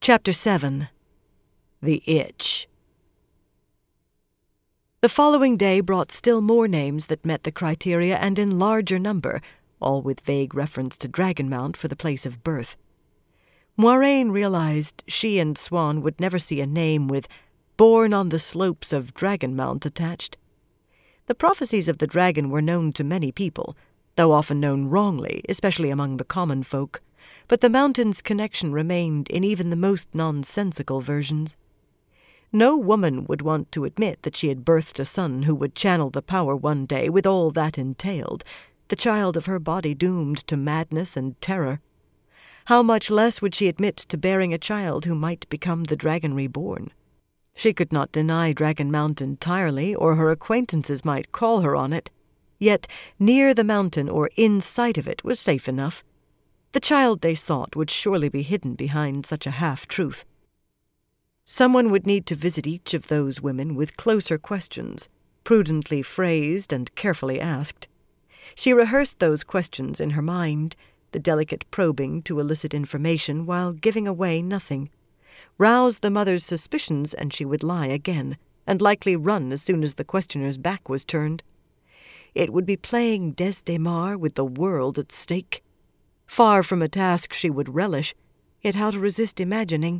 Chapter 7. The Itch. The following day brought still more names that met the criteria and in larger number, all with vague reference to Dragonmount for the place of birth. Moiraine realized she and Siuan would never see a name with "born on the slopes of Dragonmount" attached. The prophecies of the dragon were known to many people, though often known wrongly, especially among the common folk, but the mountain's connection remained in even the most nonsensical versions. No woman would want to admit that she had birthed a son who would channel the power one day with all that entailed, the child of her body doomed to madness and terror. How much less would she admit to bearing a child who might become the dragon reborn? She could not deny Dragonmount entirely, or her acquaintances might call her on it. Yet near the mountain or in sight of it was safe enough. The child they sought would surely be hidden behind such a half-truth. Someone would need to visit each of those women with closer questions, prudently phrased and carefully asked. She rehearsed those questions in her mind, the delicate probing to elicit information while giving away nothing. Rouse the mother's suspicions and she would lie again, and likely run as soon as the questioner's back was turned. It would be playing Desdemar with the world at stake. Far from a task she would relish, yet how to resist imagining.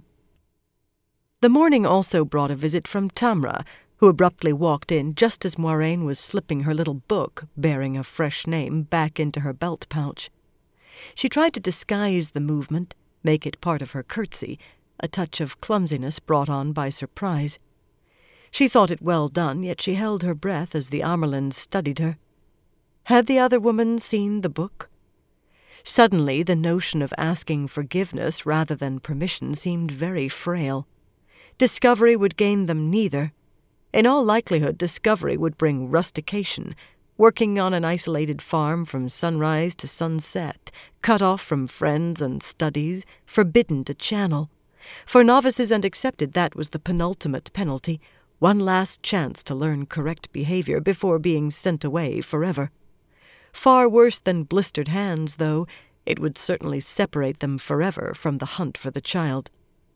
The morning also brought a visit from Tamra, who abruptly walked in just as Moiraine was slipping her little book, bearing a fresh name, back into her belt pouch. She tried to disguise the movement, make it part of her curtsy, a touch of clumsiness brought on by surprise. She thought it well done, yet she held her breath as the Amyrlin studied her. Had the other woman seen the book? Suddenly, the notion of asking forgiveness rather than permission seemed very frail. Discovery would gain them neither. In all likelihood, discovery would bring rustication, working on an isolated farm from sunrise to sunset, cut off from friends and studies, forbidden to channel. For novices and accepted, that was the penultimate penalty, one last chance to learn correct behavior before being sent away forever. Far worse than blistered hands, though, it would certainly separate them forever from the hunt for the child.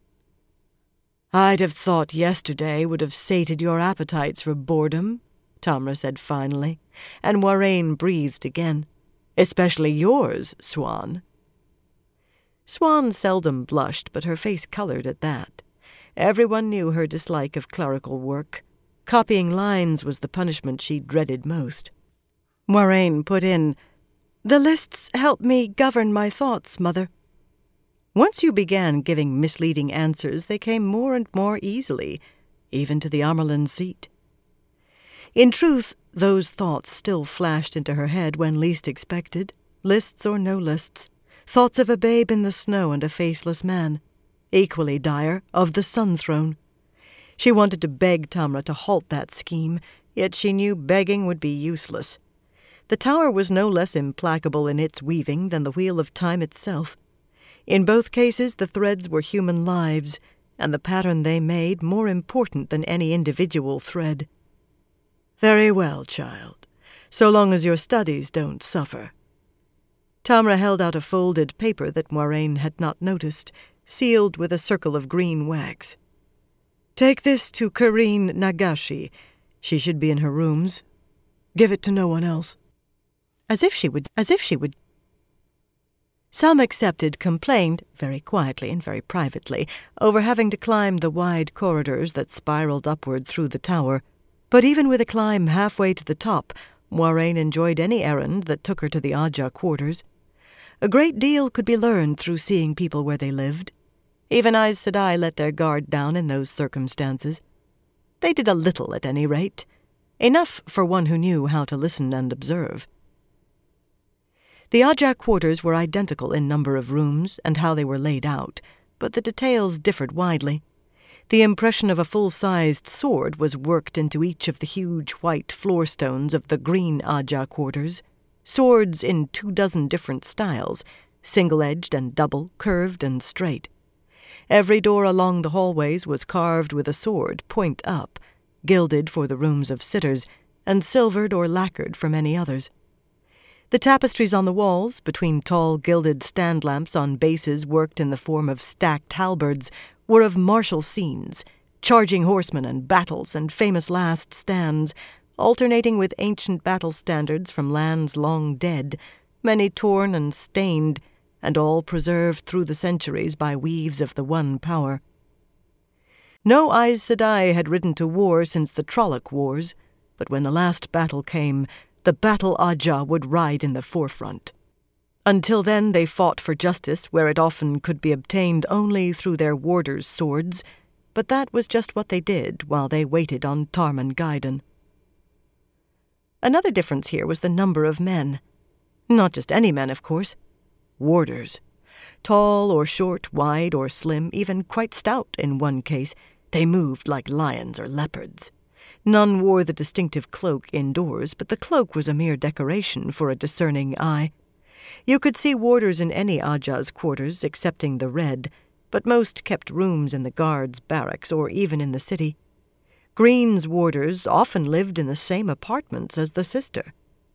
"I'd have thought yesterday would have sated your appetites for boredom," Tamra said finally, and Moiraine breathed again. "Especially yours, Siuan." Siuan seldom blushed, but her face colored at that. Everyone knew her dislike of clerical work. Copying lines was the punishment she dreaded most. Moiraine put in, "The lists help me govern my thoughts, Mother." Once you began giving misleading answers, they came more and more easily, even to the Amyrlin seat. In truth, those thoughts still flashed into her head when least expected, lists or no lists, thoughts of a babe in the snow and a faceless man, equally dire, of the Sun Throne. She wanted to beg Tamra to halt that scheme, yet she knew begging would be useless. The tower was no less implacable in its weaving than the wheel of time itself. In both cases, the threads were human lives, and the pattern they made more important than any individual thread. "Very well, child, so long as your studies don't suffer." Tamra held out a folded paper that Moiraine had not noticed, sealed with a circle of green wax. "Take this to Karine Nagashi. She should be in her rooms. Give it to no one else." As if she would. Some accepted complained, very quietly and very privately, over having to climb the wide corridors that spiraled upward through the tower. But even with a climb halfway to the top, Moiraine enjoyed any errand that took her to the Ajah quarters. A great deal could be learned through seeing people where they lived. Even Aes Sedai let their guard down in those circumstances. They did a little, at any rate. Enough for one who knew how to listen and observe. The Ajah quarters were identical in number of rooms and how they were laid out, but the details differed widely. The impression of a full-sized sword was worked into each of the huge white floor stones of the green Ajah quarters, swords in 24 different styles, single-edged and double, curved and straight. Every door along the hallways was carved with a sword, point up, gilded for the rooms of sitters, and silvered or lacquered for many others. The tapestries on the walls, between tall gilded stand lamps on bases worked in the form of stacked halberds, were of martial scenes, charging horsemen and battles and famous last stands, alternating with ancient battle standards from lands long dead, many torn and stained, and all preserved through the centuries by weaves of the one power. No Aes Sedai had ridden to war since the Trolloc Wars, but when the last battle came, the Battle Ajah would ride in the forefront. Until then they fought for justice where it often could be obtained only through their warders' swords, but that was just what they did while they waited on Tarmon Gai'don. Another difference here was the number of men. Not just any men, of course. Warders. Tall or short, wide or slim, even quite stout in one case, they moved like lions or leopards. None wore the distinctive cloak indoors, but the cloak was a mere decoration for a discerning eye. You could see warders in any Ajah's quarters, excepting the Red, but most kept rooms in the guards' barracks or even in the city. Green's warders often lived in the same apartments as the sister.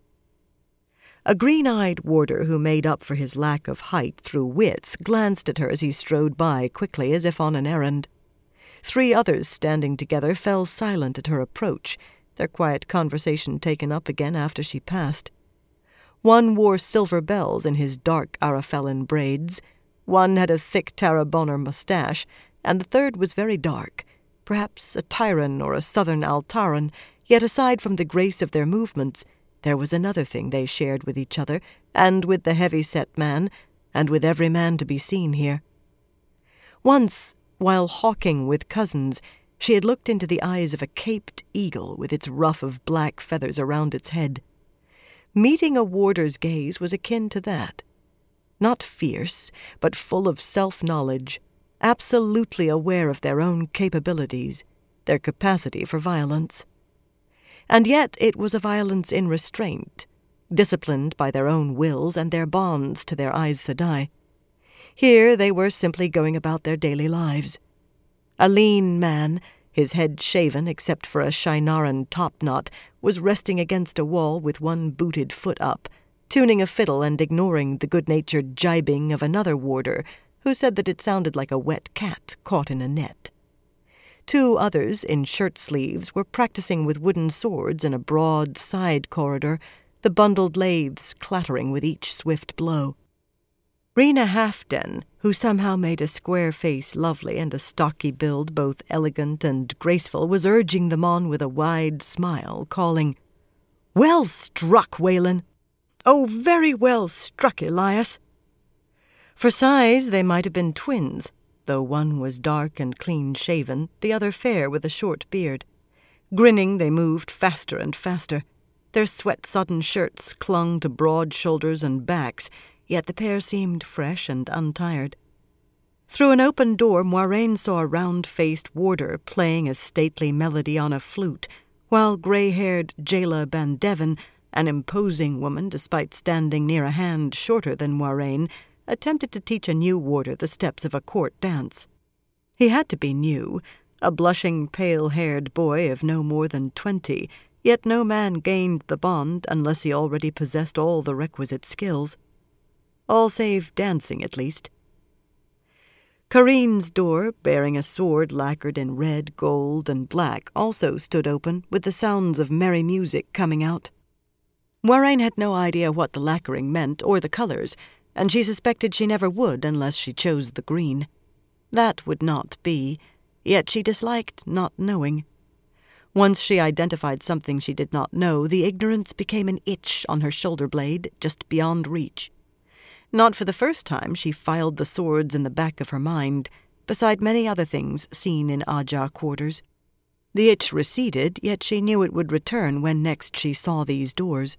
A green-eyed warder who made up for his lack of height through width glanced at her as he strode by quickly as if on an errand. 3 others standing together fell silent at her approach, their quiet conversation taken up again after she passed. One wore silver bells in his dark Arafellan braids, one had a thick Tarabonner mustache, and the third was very dark, perhaps a Tyran or a southern Altaran, yet aside from the grace of their movements, there was another thing they shared with each other, and with the heavy-set man, and with every man to be seen here. Once, while hawking with cousins, she had looked into the eyes of a caped eagle with its ruff of black feathers around its head. Meeting a warder's gaze was akin to that. Not fierce, but full of self-knowledge, absolutely aware of their own capabilities, their capacity for violence. And yet it was a violence in restraint, disciplined by their own wills and their bonds to their Aes Sedai. Here they were simply going about their daily lives. A lean man, his head shaven except for a Shienaran topknot, was resting against a wall with one booted foot up, tuning a fiddle and ignoring the good-natured jibing of another warder, who said that it sounded like a wet cat caught in a net. 2 others, in shirt-sleeves, were practicing with wooden swords in a broad side corridor, the bundled lathes clattering with each swift blow. Rena Halfden, who somehow made a square face lovely and a stocky build both elegant and graceful, was urging them on with a wide smile, calling, "Well struck, Waylon! Oh, very well struck, Elias!" For size they might have been twins, though one was dark and clean-shaven, the other fair with a short beard. Grinning, they moved faster and faster. Their sweat-sodden shirts clung to broad shoulders and backs, yet the pair seemed fresh and untired. Through an open door, Moiraine saw a round-faced warder playing a stately melody on a flute, while grey-haired Jayla Bandevin, an imposing woman despite standing near a hand shorter than Moiraine, attempted to teach a new warder the steps of a court dance. He had to be new, a blushing, pale-haired boy of no more than 20, yet no man gained the bond unless he already possessed all the requisite skills. All save dancing, at least. Kareen's door, bearing a sword lacquered in red, gold, and black, also stood open, with the sounds of merry music coming out. Moiraine had no idea what the lacquering meant or the colors, and she suspected she never would unless she chose the green. That would not be, yet she disliked not knowing. Once she identified something she did not know, the ignorance became an itch on her shoulder blade, just beyond reach. Not for the first time she filed the swords in the back of her mind, beside many other things seen in Ajah quarters. The itch receded, yet she knew it would return when next she saw these doors.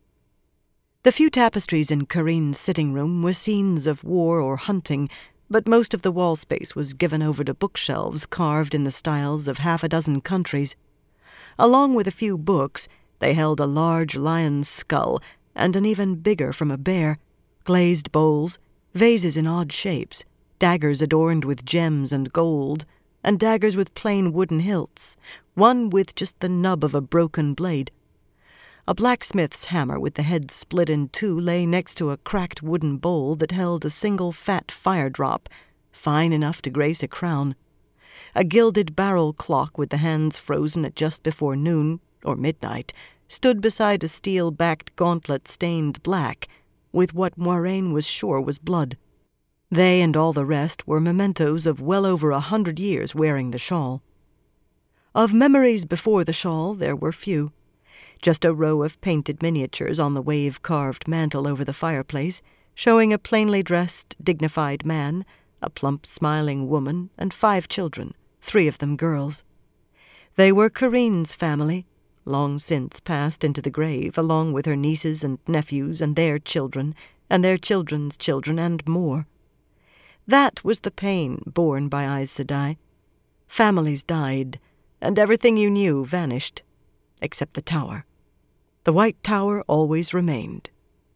The few tapestries in Kareen's sitting room were scenes of war or hunting, but most of the wall space was given over to bookshelves carved in the styles of 6 countries. Along with a few books, they held a large lion's skull and an even bigger from a bear, glazed bowls, vases in odd shapes, daggers adorned with gems and gold, and daggers with plain wooden hilts, one with just the nub of a broken blade. A blacksmith's hammer with the head split in 2 lay next to a cracked wooden bowl that held a single fat fire drop, fine enough to grace a crown. A gilded barrel clock with the hands frozen at just before noon, or midnight, stood beside a steel-backed gauntlet stained black, with what Moiraine was sure was blood. They and all the rest were mementos of well over 100 years wearing the shawl. Of memories before the shawl there were few. Just a row of painted miniatures on the wave-carved mantel over the fireplace, showing a plainly dressed, dignified man, a plump, smiling woman, and 5 children, 3 of them girls. They were Carine's family, long since passed into the grave, along with her nieces and nephews and their children, and their children's children, and more. That was the pain borne by Aes Sedai. Families died, and everything you knew vanished, except the tower. The White Tower always remained.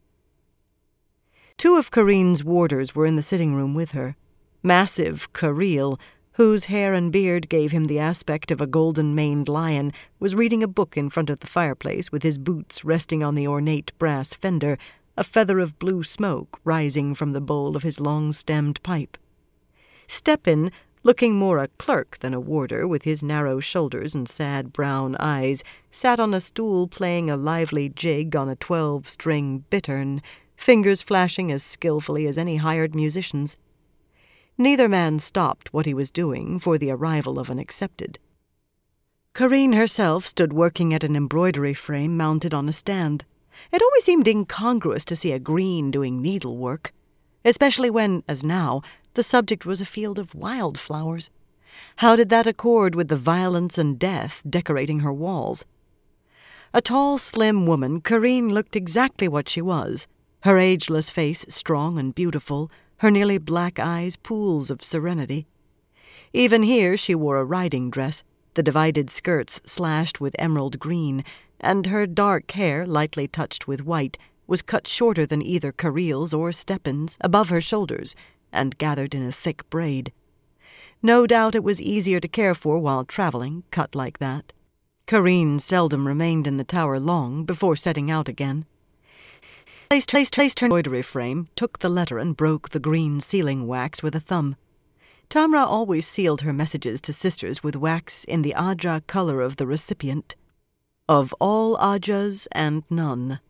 2 of Carine's warders were in the sitting room with her. Massive Careel, whose hair and beard gave him the aspect of a golden-maned lion, was reading a book in front of the fireplace with his boots resting on the ornate brass fender, a feather of blue smoke rising from the bowl of his long-stemmed pipe. Steppin, looking more a clerk than a warder, with his narrow shoulders and sad brown eyes, sat on a stool playing a lively jig on a 12-string bittern, fingers flashing as skillfully as any hired musician's. Neither man stopped what he was doing for the arrival of an accepted. Carine herself stood working at an embroidery frame mounted on a stand. It always seemed incongruous to see a green doing needlework, especially when, as now, the subject was a field of wildflowers. How did that accord with the violence and death decorating her walls? A tall, slim woman, Carine looked exactly what she was, her ageless face strong and beautiful, her nearly black eyes pools of serenity. Even here she wore a riding dress, the divided skirts slashed with emerald green, and her dark hair, lightly touched with white, was cut shorter than either Careel's or Steppin's, above her shoulders, and gathered in a thick braid. No doubt it was easier to care for while traveling, cut like that. Carine seldom remained in the tower long before setting out again. Placed her embroidery frame, took the letter and broke the green sealing wax with a thumb. Tamra always sealed her messages to sisters with wax in the Ajah color of the recipient. Of all Ajahs and none.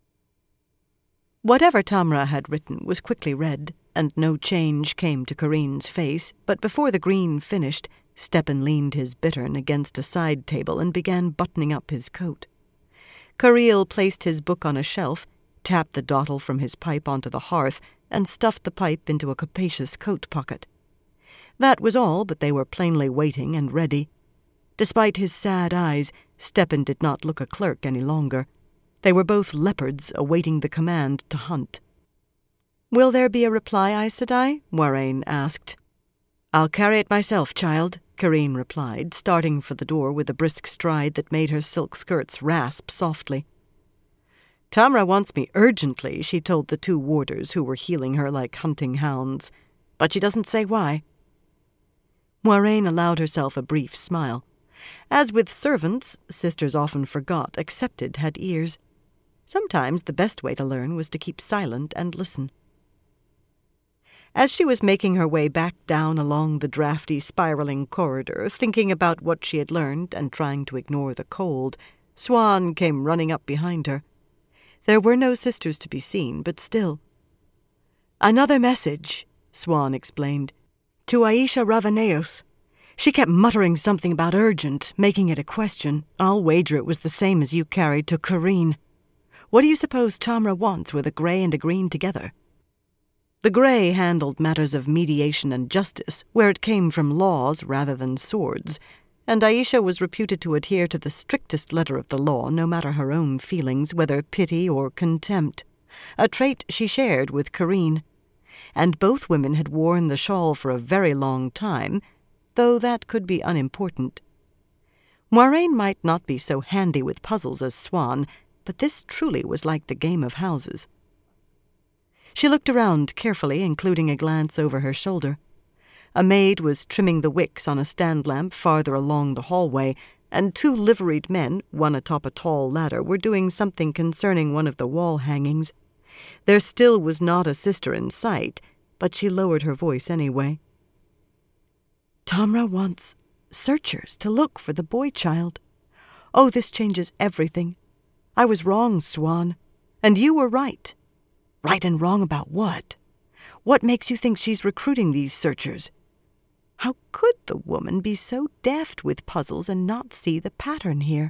Whatever Tamra had written was quickly read, and no change came to Carine's face, but before the green finished, Steppin leaned his bittern against a side table and began buttoning up his coat. Careel placed his book on a shelf, tapped the dottle from his pipe onto the hearth, and stuffed the pipe into a capacious coat pocket. That was all, but they were plainly waiting and ready. Despite his sad eyes, Steppin did not look a clerk any longer. They were both leopards awaiting the command to hunt. "Will there be a reply, Aes Sedai?" Moiraine asked. "I'll carry it myself, child," Carine replied, starting for the door with a brisk stride that made her silk skirts rasp softly. "Tamra wants me urgently," she told the 2 warders who were heeling her like hunting hounds, "but she doesn't say why." Moiraine allowed herself a brief smile. As with servants, sisters often forgot accepted had ears. Sometimes the best way to learn was to keep silent and listen. As she was making her way back down along the drafty, spiraling corridor, thinking about what she had learned and trying to ignore the cold, Siuan came running up behind her. There were no sisters to be seen, but still. "Another message," Siuan explained, "to Aisha Ravaneos. She kept muttering something about urgent, making it a question. I'll wager it was the same as you carried to Carine. What do you suppose Tamra wants with a grey and a green together?" The grey handled matters of mediation and justice, where it came from laws rather than swords, and Aisha was reputed to adhere to the strictest letter of the law, no matter her own feelings, whether pity or contempt, a trait she shared with Carine. And both women had worn the shawl for a very long time, though that could be unimportant. Moiraine might not be so handy with puzzles as Siuan, but this truly was like the game of houses. She looked around carefully, including a glance over her shoulder. A maid was trimming the wicks on a stand lamp farther along the hallway, and 2 liveried men, one atop a tall ladder, were doing something concerning one of the wall hangings. There still was not a sister in sight, but she lowered her voice anyway. Tamra wants searchers to look for the boy child. Oh, this changes everything. I was wrong, Swan, and you were right. Right and wrong about what? What makes you think she's recruiting these searchers? How could the woman be so deft with puzzles and not see the pattern here?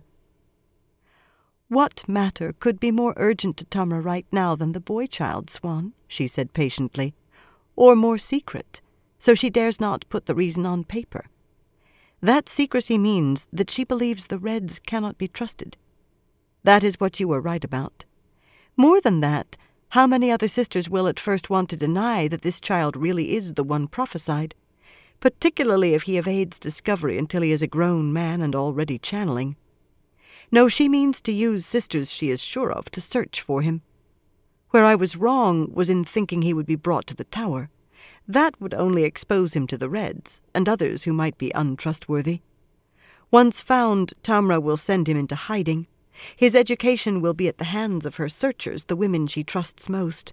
What matter could be more urgent to Tamra right now than the boy child, Swan, she said patiently, or more secret, so she dares not put the reason on paper. That secrecy means that she believes the Reds cannot be trusted. That is what you were right about. More than that, how many other sisters will at first want to deny that this child really is the one prophesied, particularly if he evades discovery until he is a grown man and already channeling? No, she means to use sisters she is sure of to search for him. Where I was wrong was in thinking he would be brought to the tower. That would only expose him to the Reds and others who might be untrustworthy. Once found, Tamra will send him into hiding. His education will be at the hands of her searchers, the women she trusts most.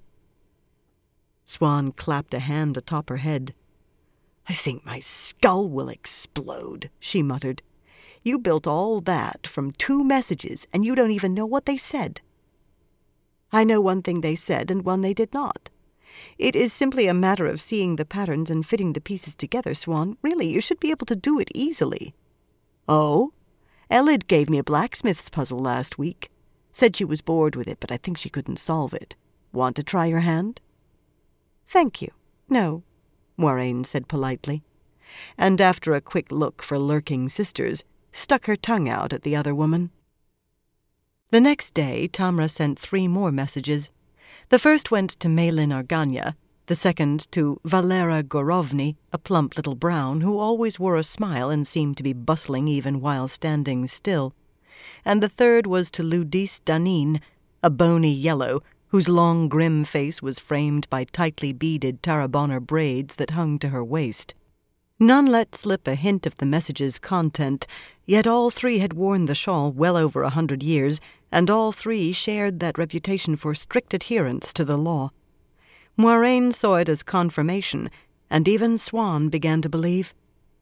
Swan clapped a hand atop her head. I think my skull will explode, she muttered. You built all that from 2 messages, and you don't even know what they said. I know one thing they said and one they did not. It is simply a matter of seeing the patterns and fitting the pieces together, Swan. Really, you should be able to do it easily. Oh? Elid gave me a blacksmith's puzzle last week. Said she was bored with it, but I think she couldn't solve it. Want to try your hand? Thank you. No, Moiraine said politely, and after a quick look for lurking sisters, stuck her tongue out at the other woman. The next day, Tamra sent 3 more messages. The first went to Malin Arganya, the second to Valera Gorovny, a plump little brown who always wore a smile and seemed to be bustling even while standing still, and the third was to Ludis Danin, a bony yellow whose long grim face was framed by tightly beaded Tarabonner braids that hung to her waist. None let slip a hint of the message's content, yet all 3 had worn the shawl well over 100 years, and all 3 shared that reputation for strict adherence to the law. Moiraine saw it as confirmation, and even Swan began to believe.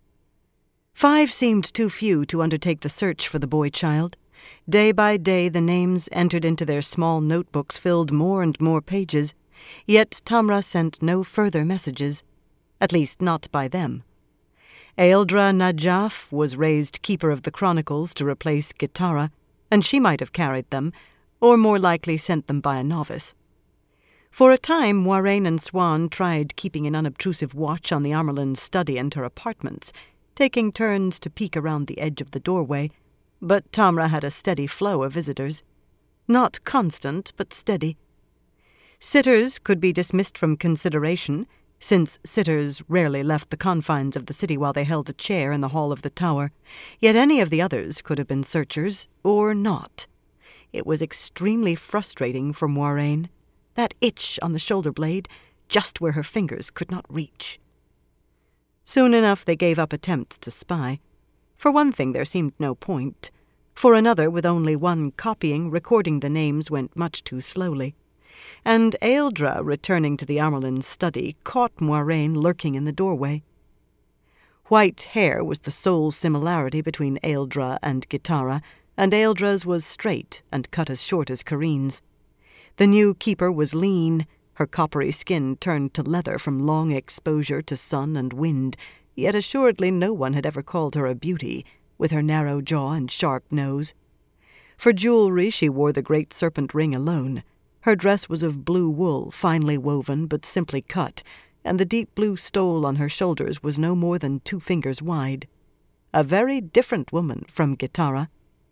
5 seemed too few to undertake the search for the boy child. Day by day the names entered into their small notebooks filled more and more pages, yet Tamra sent no further messages, at least not by them. Ealdra Najaf was raised keeper of the chronicles to replace Gitara, and she might have carried them, or more likely sent them by a novice. For a time, Moiraine and Swan tried keeping an unobtrusive watch on the Amerlin's study and her apartments, taking turns to peek around the edge of the doorway, but Tamra had a steady flow of visitors. Not constant, but steady. Sitters could be dismissed from consideration, since sitters rarely left the confines of the city while they held a chair in the hall of the tower, yet any of the others could have been searchers, or not. It was extremely frustrating for Moiraine, that itch on the shoulder blade, just where her fingers could not reach. Soon enough they gave up attempts to spy. For one thing, there seemed no point. For another, with only 1 copying, recording the names went much too slowly. And Ealdra, returning to the Amerlin's study, caught Moiraine lurking in the doorway. White hair was the sole similarity between Ealdra and Gitara, and Ealdra's was straight and cut as short as Carine's. The new keeper was lean, her coppery skin turned to leather from long exposure to sun and wind, yet assuredly no one had ever called her a beauty, with her narrow jaw and sharp nose. For jewelry she wore the great serpent ring alone. Her dress was of blue wool, finely woven but simply cut, and the deep blue stole on her shoulders was no more than 2 fingers wide. A very different woman from Gitara.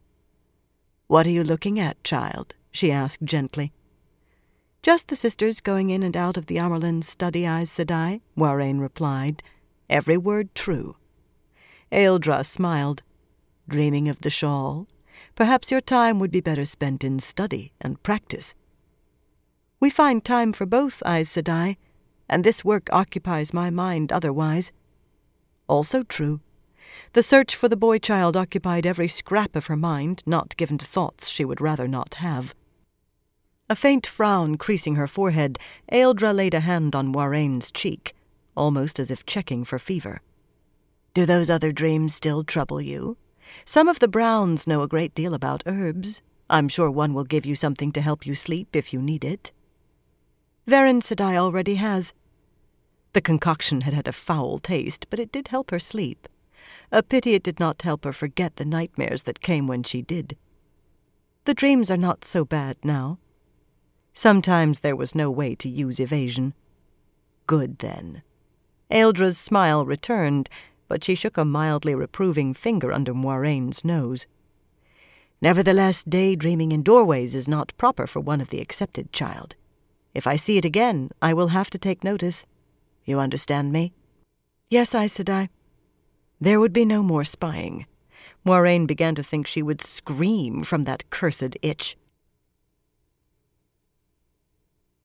"What are you looking at, child?" she asked gently. "Just the sisters going in and out of the Amerlin's study, Aes Sedai," Moiraine replied, every word true. Ealdra smiled. "Dreaming of the shawl? Perhaps your time would be better spent in study and practice." "We find time for both, Aes Sedai, and this work occupies my mind otherwise." Also true. The search for the boy-child occupied every scrap of her mind, not given to thoughts she would rather not have. A faint frown creasing her forehead, Ealdra laid a hand on Moiraine's cheek, almost as if checking for fever. Do those other dreams still trouble you? Some of the Browns know a great deal about herbs. I'm sure one will give you something to help you sleep if you need it. Varen Sedai already has. The concoction had a foul taste, but it did help her sleep. A pity it did not help her forget the nightmares that came when she did. The dreams are not so bad now. Sometimes there was no way to use evasion. Good, then. Aeldra's smile returned, but she shook a mildly reproving finger under Moiraine's nose. Nevertheless, daydreaming in doorways is not proper for one of the accepted, child. If I see it again, I will have to take notice. You understand me? Yes, Aes Sedai. There would be no more spying. Moiraine began to think she would scream from that cursed itch.